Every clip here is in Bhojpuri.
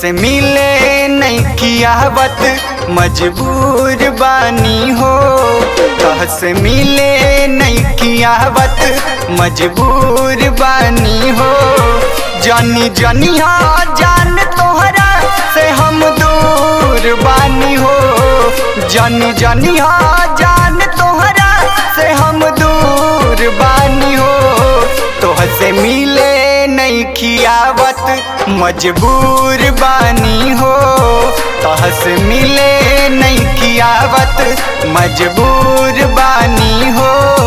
से मिले नहीं खियावत मजबूर बानी हो। तोह से मिले नहीं खियावत मजबूर बानी हो। जानी जानिया जान तोहरा से हम दूर बानी हो। जानी जानिया जान तोहरा से हम दूर बानी हो। तोह से मिले नहीं खियावत मजबूर बानी हो। तोह से मिले नहीं खियावत मजबूर बानी हो।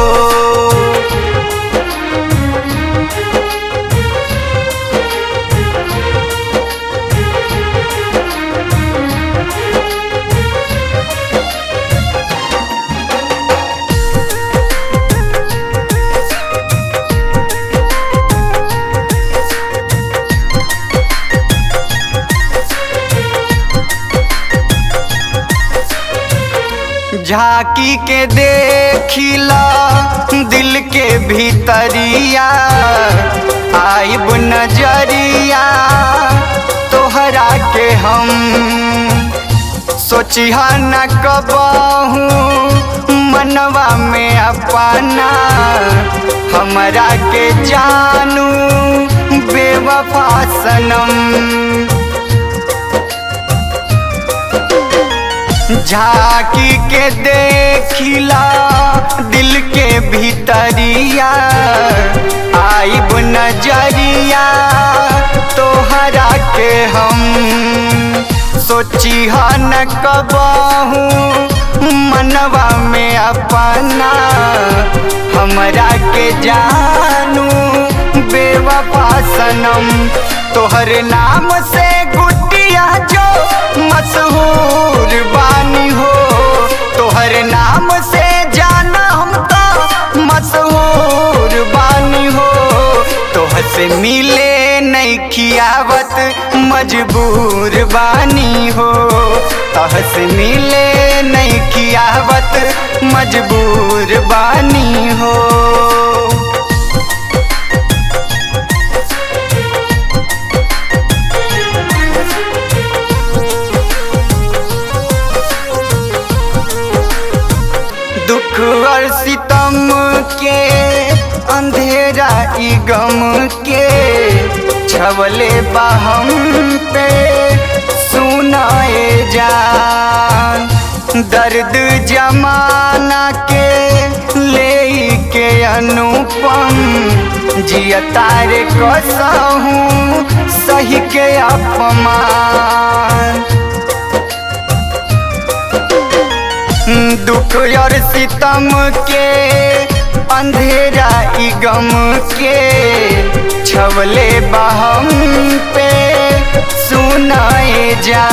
झांकी के देखिला दिल के भीतरिया आइब नजरिया तोहरा के हम सोचिहा न कबहू मनवा में अपना हमरा के जानू बेवफा सनम। झांकी के देखिला दिल के भीतरिया आइब नजरिया तोहरा के हम सोचिहा न कबहू मनवा में अपना हमरा के जानू बेवफा सनम। तोहर नाम से गुटिया जो मशहूर बानी हो। तोहर नाम से जाना हम तो मशहूर बानी हो। तोह से मिले नहीं खियावत मजबूर बानी हो। तोह से मिले नहीं खियावत मजबूर बानी हो। दुख और सितम के अंधेरा ई गम के छवले बाहम पे सुनाए जान। दर्द जमाना के ले के अनुपम जियतारे कसहूँ सही के अपमान। दुख और सितम के अंधेरा ई गम के छवले बाहम पे सुनाए जा।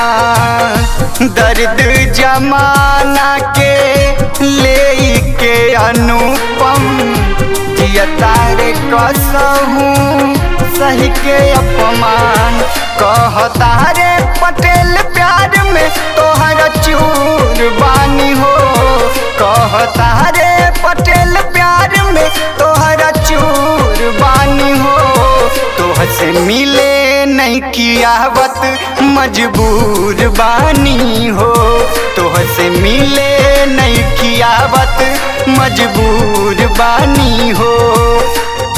दर्द जमाना के ले के अनुपम जियतारे कसहूँ सही के अपमान। कहता रे पटेल प्यार में तोहरा चूर बानी हो। कहता रे पटेल प्यार में तोहरा चूर बानी हो। तोह से मिले नहीं खियावत मजबूर बानी हो। तोह से मिले नहीं खियावत मजबूर बानी हो।